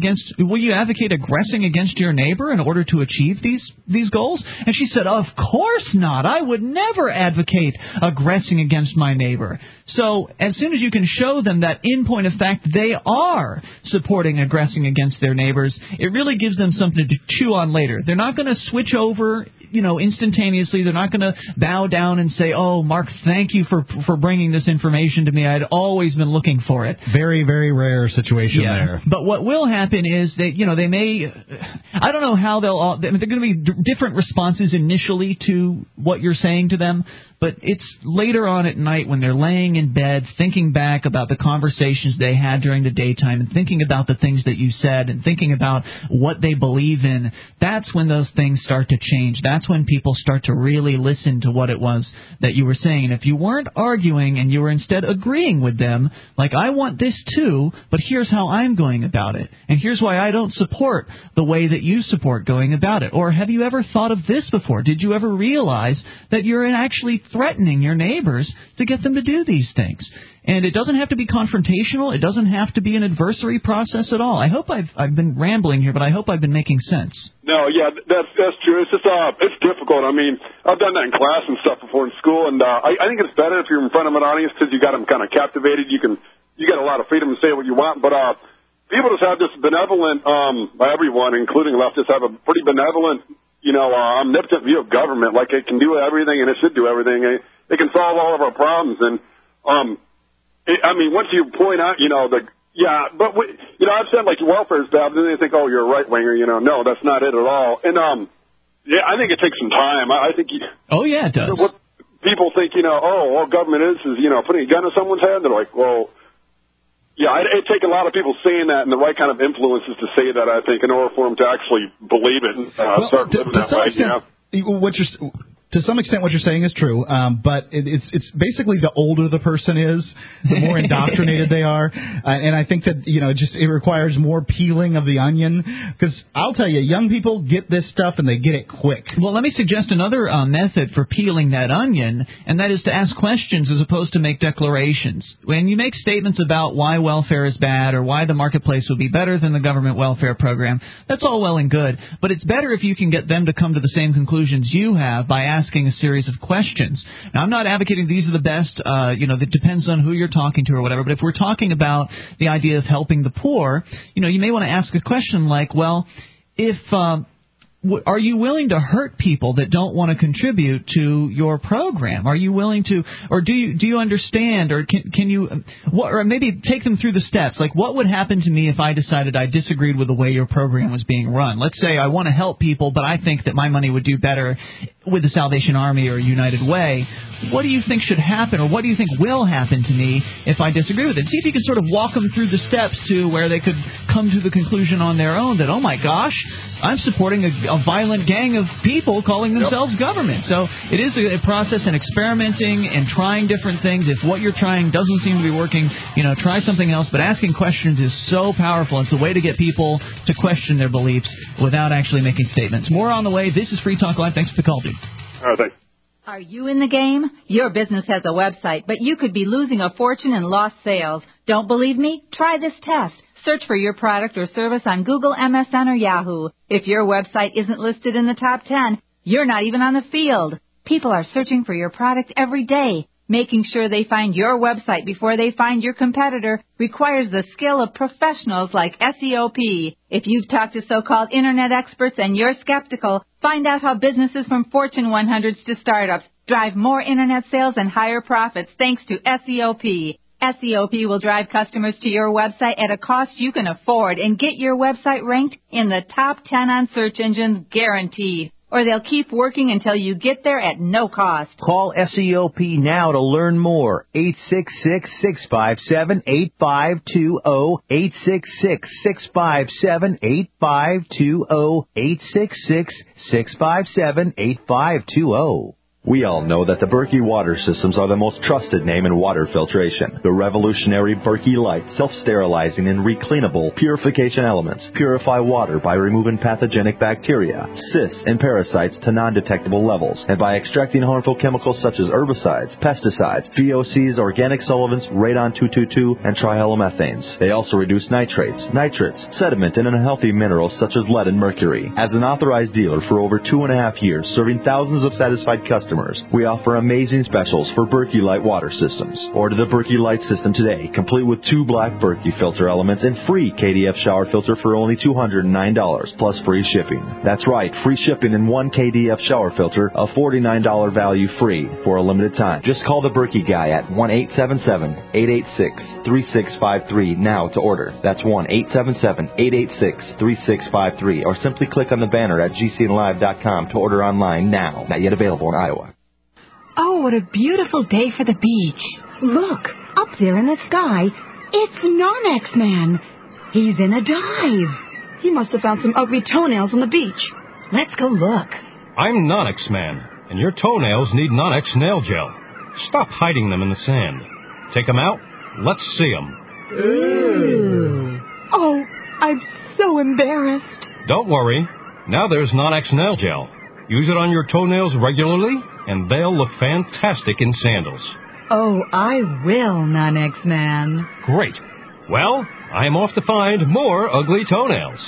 advocate aggressing against your neighbor in order to achieve these goals? And she said, of course not. I would never advocate aggressing against my neighbor. So as soon as you can show them that in point of fact they are supporting aggressing against their neighbors, it really gives them something to chew on later. They're not going to switch over instantaneously. They're not going to bow down and say, oh, Mark, thank you for bringing this information to me. I'd always been looking for it. Very, very rare situation there. But what will happen is that, they may, I don't know how they're going to be different responses initially to what you're saying to them, but it's later on at night when they're laying in bed thinking back about the conversations they had during the daytime and thinking about the things that you said and thinking about what they believe in. That's when those things start to change. That's when people start to really listen to what it was that you were saying. And if you weren't arguing and you were instead agreeing with them, like, I want this too, but here's how I'm going about it. And here's why I don't support the way that you support going about it. Or have you ever thought of this before? Did you ever realize that you're actually threatening your neighbors to get them to do these things? And it doesn't have to be confrontational. It doesn't have to be an adversary process at all. I hope I've been rambling here, but I hope I've been making sense. No, yeah, that's true. It's just it's difficult. I mean, I've done that in class and stuff before in school, and I think it's better if you're in front of an audience because you got them kind of captivated. You got a lot of freedom to say what you want, but people just have this benevolent, everyone, including leftists, have a pretty benevolent, omnipotent view of government. Like it can do everything and it should do everything. It can solve all of our problems, and once you point out, I've said like welfare is bad, but then they think, oh, you're a right winger. No, that's not it at all. And I think it takes some time. I think. Oh yeah, it does. What people think, all government is putting a gun to someone's head. They're like, well, yeah, it'd take a lot of people saying that and the right kind of influences to say that. I think in order for them to actually believe it and start living that way. To some extent, what you're saying is true, but it's basically the older the person is, the more indoctrinated they are, and I think that it requires more peeling of the onion. Because I'll tell you, young people get this stuff and they get it quick. Well, let me suggest another method for peeling that onion, and that is to ask questions as opposed to make declarations. When you make statements about why welfare is bad or why the marketplace would be better than the government welfare program, that's all well and good. But it's better if you can get them to come to the same conclusions you have by asking a series of questions. Now, I'm not advocating these are the best, that depends on who you're talking to or whatever, but if we're talking about the idea of helping the poor, you may want to ask a question like, well, are you willing to hurt people that don't want to contribute to your program? Are you willing to, or do you understand, or can you, or maybe take them through the steps? Like, what would happen to me if I decided I disagreed with the way your program was being run? Let's say I want to help people, but I think that my money would do better with the Salvation Army or United Way. What do you think should happen, or what do you think will happen to me if I disagree with it? See if you can sort of walk them through the steps to where they could come to the conclusion on their own that, oh my gosh, I'm supporting a violent gang of people calling themselves government. So it is a process in experimenting and trying different things. If what you're trying doesn't seem to be working, try something else. But asking questions is so powerful. It's a way to get people to question their beliefs without actually making statements. More on the way. This is Free Talk Live. Thanks for the call, dude. All right, thanks. Are you in the game? Your business has a website, but you could be losing a fortune in lost sales. Don't believe me? Try this test. Search for your product or service on Google, MSN, or Yahoo. If your website isn't listed in the top 10, you're not even on the field. People are searching for your product every day. Making sure they find your website before they find your competitor requires the skill of professionals like SEOP. If you've talked to so-called Internet experts and you're skeptical, find out how businesses from Fortune 100s to startups drive more Internet sales and higher profits thanks to SEOP. SEOP will drive customers to your website at a cost you can afford and get your website ranked in the top 10 on search engines guaranteed. Or they'll keep working until you get there at no cost. Call SEOP now to learn more. 866-657-8520. 866-657-8520. 866-657-8520. We all know that the Berkey water systems are the most trusted name in water filtration. The revolutionary Berkey Light self-sterilizing and recleanable purification elements purify water by removing pathogenic bacteria, cysts, and parasites to non-detectable levels, and by extracting harmful chemicals such as herbicides, pesticides, VOCs, organic solvents, radon-222, and trihalomethanes. They also reduce nitrates, nitrates, sediment, and unhealthy minerals such as lead and mercury. As an authorized dealer for over 2.5 years, serving thousands of satisfied customers, we offer amazing specials for Berkey Light water systems. Order the Berkey Light system today, complete with 2 black Berkey filter elements and free KDF shower filter for only $209, plus free shipping. That's right, free shipping and 1 KDF shower filter, a $49 value free for a limited time. Just call the Berkey guy at 1-877-886-3653 now to order. That's 1-877-886-3653, or simply click on the banner at gcnlive.com to order online now. Not yet available in Iowa. Oh, what a beautiful day for the beach. Look, up there in the sky, it's Non-X Man. He's in a dive. He must have found some ugly toenails on the beach. Let's go look. I'm Non-X Man, and your toenails need Non-X nail gel. Stop hiding them in the sand. Take them out. Let's see them. Ooh. Oh, I'm so embarrassed. Don't worry. Now there's Non-X nail gel. Use it on your toenails regularly, and they'll look fantastic in sandals. Oh, I will, Non-X-Man. Great. Well, I'm off to find more ugly toenails.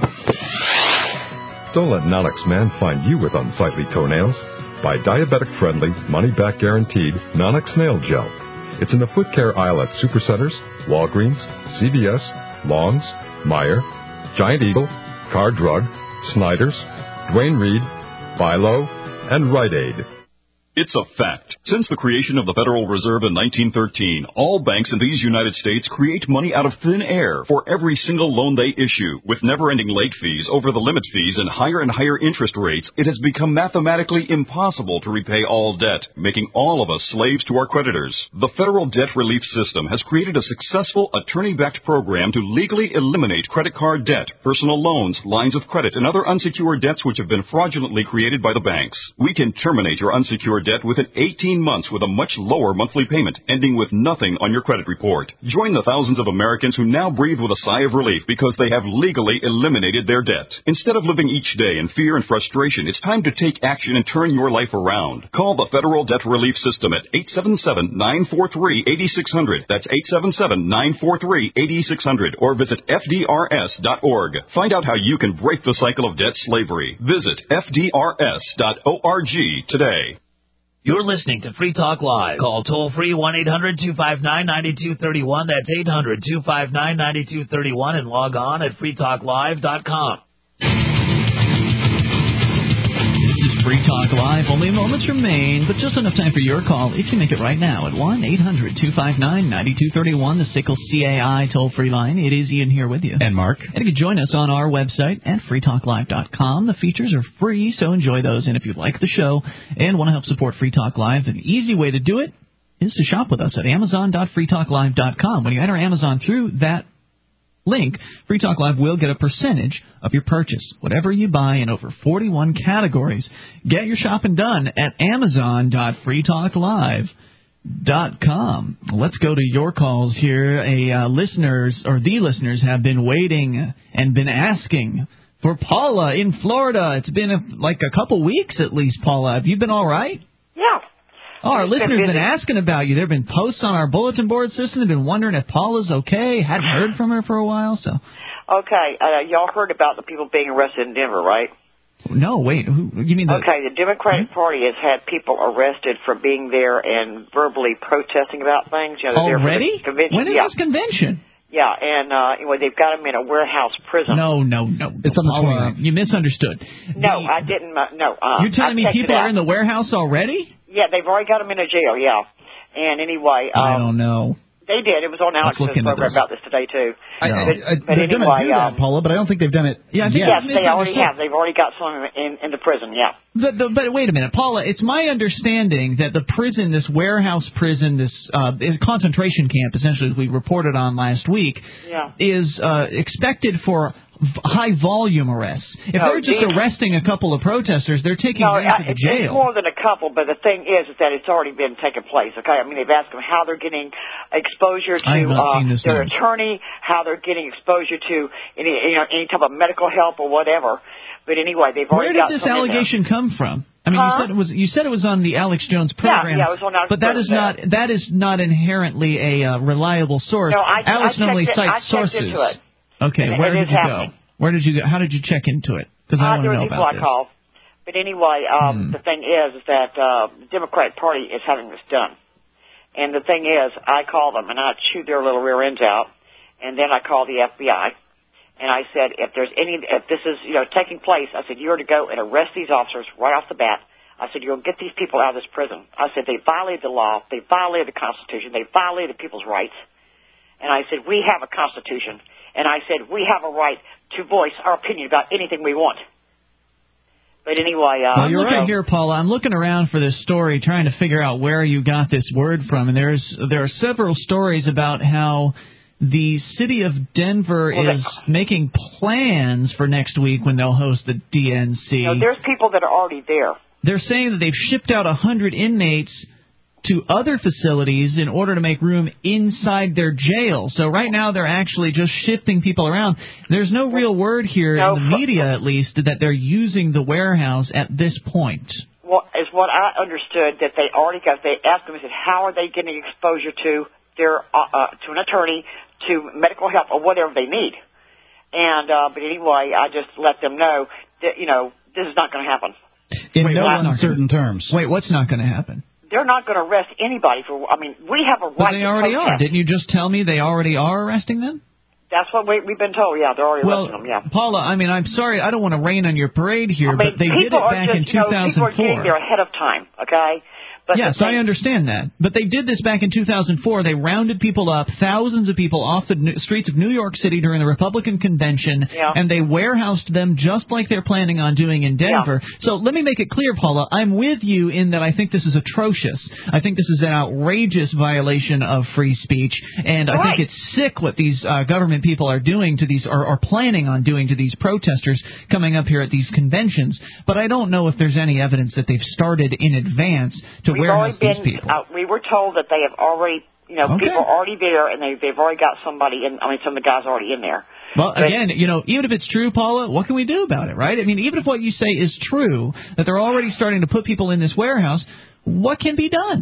Don't let Nonex Man find you with unsightly toenails. Buy diabetic-friendly, money-back guaranteed Nonex Nail Gel. It's in the foot care aisle at Supercenters, Walgreens, CVS, Long's, Meijer, Giant Eagle, Car Drug, Snyder's, Dwayne Reed, Philo, and Rite Aid. It's a fact. Since the creation of the Federal Reserve in 1913, all banks in these United States create money out of thin air for every single loan they issue. With never-ending late fees, over-the-limit fees, and higher interest rates, it has become mathematically impossible to repay all debt, making all of us slaves to our creditors. The Federal Debt Relief System has created a successful attorney-backed program to legally eliminate credit card debt, personal loans, lines of credit, and other unsecured debts which have been fraudulently created by the banks. We can terminate your unsecured debt within 18 months with a much lower monthly payment, ending with nothing on your credit report. Join the thousands of Americans who now breathe with a sigh of relief because they have legally eliminated their debt. Instead of living each day in fear and frustration, it's time to take action and turn your life around. Call the Federal Debt Relief System at 877-943-8600. That's 877-943-8600. Or visit FDRS.org. Find out how you can break the cycle of debt slavery. Visit FDRS.org today. You're listening to Free Talk Live. Call toll-free 1-800-259-9231. That's 800-259-9231. And log on at freetalklive.com. This is Free Talk Live. Only moments remain, but just enough time for your call if you make it right now at 1-800-259-9231, the Sickle CAI toll-free line. It is Ian here with you. And Mark. And you can join us on our website at freetalklive.com. The features are free, so enjoy those. And if you like the show and want to help support Free Talk Live, an easy way to do it is to shop with us at amazon.freetalklive.com. When you enter Amazon through that link, Free Talk Live will get a percentage of your purchase. Whatever you buy in over 41 categories, get your shopping done at amazon.freetalklive.com. Let's go to your calls here. The listeners have been waiting and been asking for Paula in Florida. It's been like a couple weeks at least, Paula. Have you been all right? Yeah. Oh, our listeners have been asking about you. There have been posts on our bulletin board system. They've been wondering if Paula's okay. Hadn't heard from her for a while, so. Okay, y'all heard about the people being arrested in Denver, right? No, wait. Who? You mean the? Okay, the Democratic Party has had people arrested for being there and verbally protesting about things. You know, they're already? There for the convention. When is this convention? Yeah, and anyway, they've got them in a warehouse prison. No. It's on the 29th. You misunderstood. No, I didn't. No. You're telling me people are in the warehouse already? Yeah, they've already got them in a jail, yeah. And anyway... I don't know. They did. It was on Alex's program about this today, too. They're going to do that, Paula, but I don't think they've done it yet. Yes, they already have. They've already got some in the prison, yeah. But wait a minute, Paula. It's my understanding that the prison, this warehouse prison, this concentration camp, essentially, as we reported on last week, is expected for high volume arrests. If they're just arresting a couple of protesters, they're taking them to the jail. It's more than a couple, but the thing is that it's already been taking place. Okay, I mean they've asked them how they're getting exposure to their attorney, how they're getting exposure to any type of medical help or whatever. But anyway, they've already got. Where did this allegation come from? I mean, you said it was on the Alex Jones program. Yeah, it was on Alex. But that is not inherently a reliable source. No, Alex normally cites sources. I checked into it. Okay, where did you go? Where did you go? How did you check into it? Because I want to know about this. Call. But anyway, the thing is that the Democratic Party is having this done. And the thing is, I call them and I chew their little rear ends out, and then I call the FBI, and I said, if this is taking place, I said, you are to go and arrest these officers right off the bat. I said, you'll get these people out of this prison. I said, they violated the law, they violated the Constitution, they violated people's rights. And I said, we have a Constitution. And I said, we have a right to voice our opinion about anything we want. But anyway... well, you're right here, Paula. I'm looking around for this story, trying to figure out where you got this word from. And there are several stories about how the city of Denver is making plans for next week when they'll host the DNC. No, there's people that are already there. They're saying that they've shipped out 100 inmates to other facilities in order to make room inside their jail. So right now they're actually just shifting people around. There's no real word here in the media, at least, that they're using the warehouse at this point. Well, as what I understood that they already got. They asked them, I said, how are they getting exposure to their to an attorney, to medical help, or whatever they need? And but anyway, I just let them know that this is not going to happen. In no uncertain terms. Wait, what's not going to happen? They're not going to arrest anybody for. I mean, we have a right. But they already to protest. are. Didn't you just tell me they already are arresting them? That's what we've been told. Yeah, they're already arresting them. Yeah. Paula, I mean, I'm sorry, I don't want to rain on your parade here, but they did it back in 2004. People are getting there ahead of time. Okay. But yes, I understand that. But they did this back in 2004. They rounded people up, thousands of people off the streets of New York City during the Republican convention, and they warehoused them just like they're planning on doing in Denver. Yeah. So let me make it clear, Paula, I'm with you in that I think this is atrocious. I think this is an outrageous violation of free speech, and I think it's sick what these government people are doing to these, or planning on doing to these protesters coming up here at these conventions. But I don't know if there's any evidence that they've started in advance to warehouse these people. We were told that they have already, people are already there, and they've already got somebody in. I mean, some of the guys are already in there. Well, again, even if it's true, Paula, what can we do about it, right? I mean, even if what you say is true, that they're already starting to put people in this warehouse, what can be done?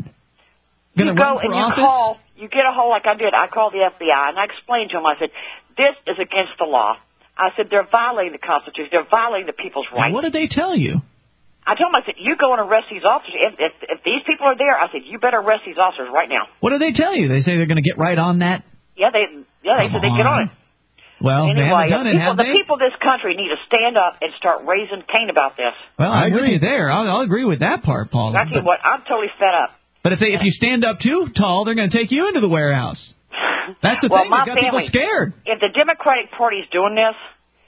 You go and you call. You get a hold like I did. I called the FBI, and I explained to them. I said, this is against the law. I said, they're violating the Constitution. They're violating the people's rights. And what did they tell you? I told them, I said, you go and arrest these officers. If these people are there, I said, you better arrest these officers right now. What did they tell you? They say they're going to get right on that? Yeah, they said they'd get on it. Well, anyway, they haven't done it, have they? The people of this country need to stand up and start raising Cain about this. Well, I agree with you there. I'll agree with that part, Paula. I tell you what, I'm totally fed up. But if you stand up too tall, they're going to take you into the warehouse. That's the thing. They've got people scared. If the Democratic Party is doing this,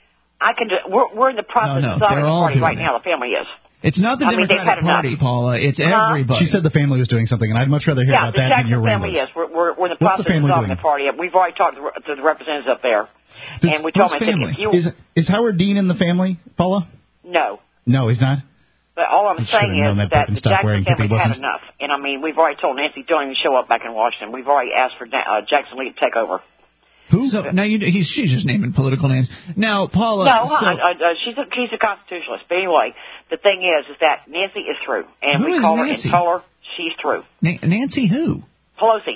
I can. We're in the process of solving the party right now. The family is. It's not the Democratic Party, Paula. It's everybody. She said the family was doing something, and I'd much rather hear about that than your family is. We're in the process of solving the party. We've already talked to the representatives up there, and we told them, if you... Is Howard Dean in the family, Paula? No. No, he's not? But all I'm saying is that the Jackson family had enough. And, I mean, we've already told Nancy, don't even show up back in Washington. We've already asked for Jackson Lee to take over. Who? So, now she's just naming political names. Now, Paula... No, she's a constitutionalist. But anyway, the thing is that Nancy is through. And we called her and told her she's through. Nancy who? Pelosi.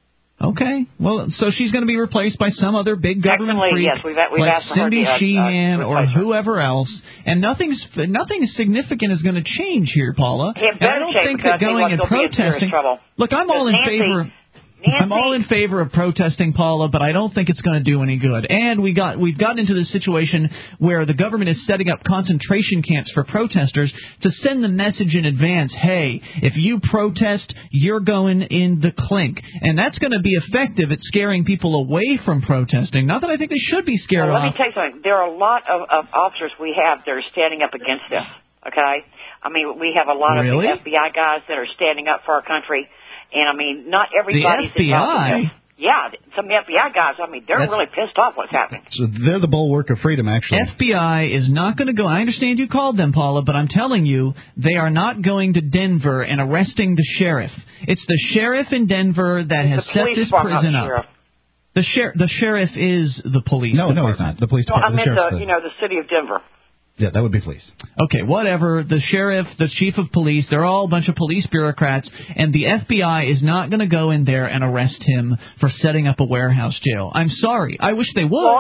Okay. Well, so she's going to be replaced by some other big government freak, yes, we've like asked for Cindy her to, Sheehan or whoever else, and nothing significant is going to change here, Paula. It better I don't change think that going and protesting. Look, I'm all in favor. I'm all in favor of protesting, Paula, but I don't think it's going to do any good. And we've gotten into this situation where the government is setting up concentration camps for protesters to send the message in advance, hey, if you protest, you're going in the clink. And that's going to be effective at scaring people away from protesting. Not that I think they should be scared off. Let me tell you something. There are a lot of officers we have that are standing up against this, okay? I mean, we have a lot of the FBI guys that are standing up for our country. And, I mean, not everybody's involved in this. Yeah, some FBI guys, I mean, they're really pissed off what's happening. So they're the bulwark of freedom, actually. FBI is not going to go. I understand you called them, Paula, but I'm telling you, they are not going to Denver and arresting the sheriff. It's the sheriff in Denver that has set this prison up. The sheriff is the police department. No, he's not. The police department. No, I meant the city of Denver. Yeah, that would be police. Okay, whatever. The sheriff, the chief of police, they're all a bunch of police bureaucrats, and the FBI is not going to go in there and arrest him for setting up a warehouse jail. I'm sorry. I wish they would. Well,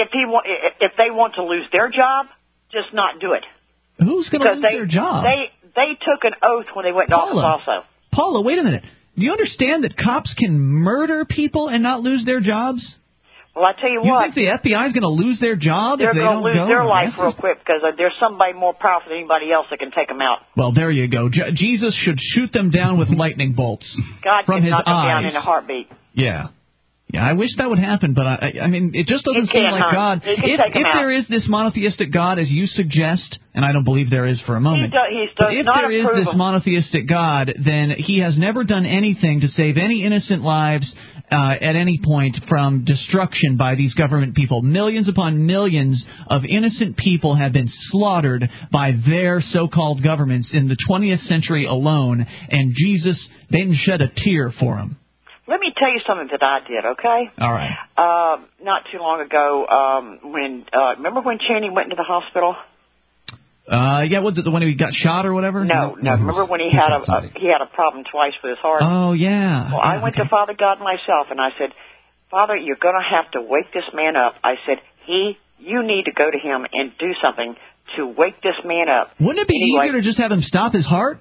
if they want to lose their job, just not do it. Who's going to lose their job? They took an oath when they went to office also. Paula, wait a minute. Do you understand that cops can murder people and not lose their jobs? Well, I tell you what. You think the FBI is going to lose their job if they don't go? They're going to lose their life real quick because there's somebody more powerful than anybody else that can take them out. Well, there you go. Jesus should shoot them down with lightning bolts from his eyes. God can knock them down in a heartbeat. Yeah. Yeah, I wish that would happen, but I mean, it just doesn't seem like God. If there is this monotheistic God, as you suggest, and I don't believe there is for a moment, but if there is this monotheistic God, then he has never done anything to save any innocent lives at any point from destruction by these government people. Millions upon millions of innocent people have been slaughtered by their so-called governments in the 20th century alone, and Jesus didn't shed a tear for them. Let me tell you something that I did, okay? All right. Not too long ago, remember when Cheney went into the hospital? Yeah, was it the one who got shot or whatever? No. Remember when he had a problem twice with his heart? Oh, yeah. Well, I went to Father God myself, and I said, Father, you're going to have to wake this man up. I said, you need to go to him and do something to wake this man up. Wouldn't it be easier to just have him stop his heart?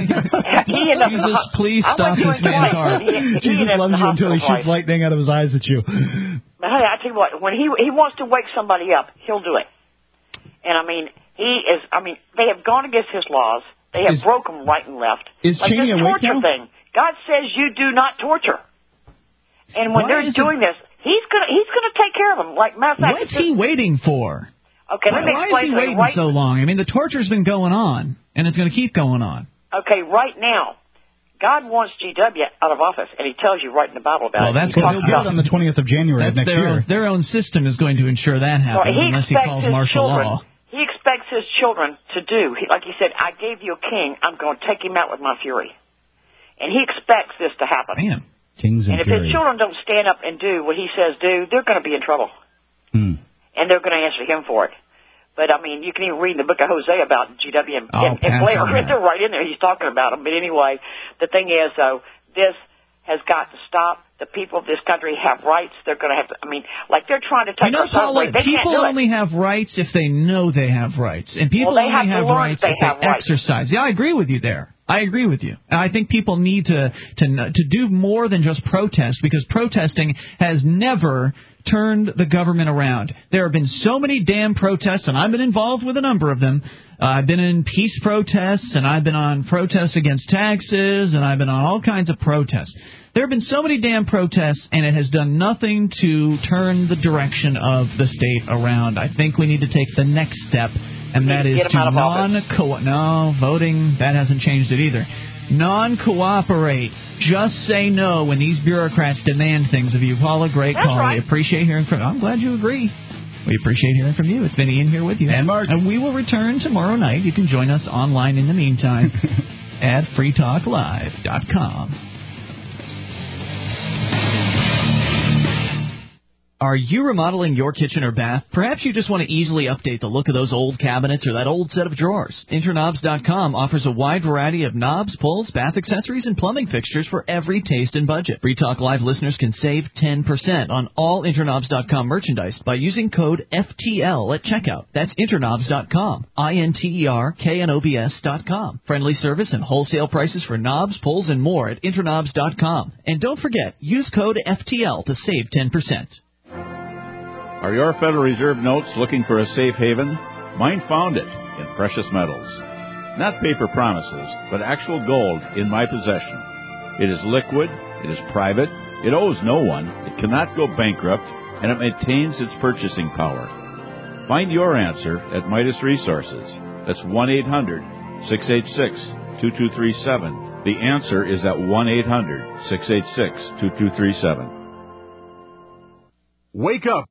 Jesus, please stop this man's heart. Jesus loves you until he shoots lightning out of his eyes at you. But hey, I tell you what, when he wants to wake somebody up, he'll do it. And I mean, they have gone against his laws. They have broken right and left. Is like Cheney this awake torture now? thing. God says you do not torture. And when they're doing this, he's gonna take care of them. Like matter of fact, what's he waiting for? Okay, let me Why explain is he something. waiting so long? I mean, the torture's been going on, and it's going to keep going on. Okay, right now, God wants GW out of office, and he tells you right in the Bible about it. That's going to be on the 20th of January of next year. Their own system is going to ensure that happens unless he calls martial law. He expects his children to do, like he said, I gave you a king, I'm going to take him out with my fury. And he expects this to happen. Man. Kings and if his children don't stand up and do what he says do, they're going to be in trouble. And they're going to answer him for it. But, I mean, you can even read in the book of Hosea about GW and Blair. They're right in there. He's talking about them. But anyway, the thing is, though, this has got to stop. The people of this country have rights. They're going to have to, I mean, like they're trying to take us away. They can't do it. People only have rights if they know they have rights. And people only have rights if they exercise. Yeah, I agree with you there. I agree with you. And I think people need to do more than just protest, because protesting has never turned the government around. There have been so many damn protests, and I've been involved with a number of them. I've been in peace protests, and I've been on protests against taxes, and I've been on all kinds of protests. There have been so many damn protests, and it has done nothing to turn the direction of the state around. I think we need to take the next step, and that is to voting, that hasn't changed it either. Non-cooperate. Just say no when these bureaucrats demand things of you. Paula, great call. Right. We appreciate hearing from you. I'm glad you agree. We appreciate hearing from you. It's been Ian here with you. And Mark. And we will return tomorrow night. You can join us online in the meantime at freetalklive.com. Are you remodeling your kitchen or bath? Perhaps you just want to easily update the look of those old cabinets or that old set of drawers. Interknobs.com offers a wide variety of knobs, pulls, bath accessories, and plumbing fixtures for every taste and budget. Free Talk Live listeners can save 10% on all Interknobs.com merchandise by using code FTL at checkout. That's Interknobs.com. INTERKNOBS.com. Friendly service and wholesale prices for knobs, pulls, and more at Interknobs.com. And don't forget, use code FTL to save 10%. Are your Federal Reserve notes looking for a safe haven? Mine found it in precious metals. Not paper promises, but actual gold in my possession. It is liquid, it is private, it owes no one, it cannot go bankrupt, and it maintains its purchasing power. Find your answer at Midas Resources. That's 1-800-686-2237. The answer is at 1-800-686-2237. Wake up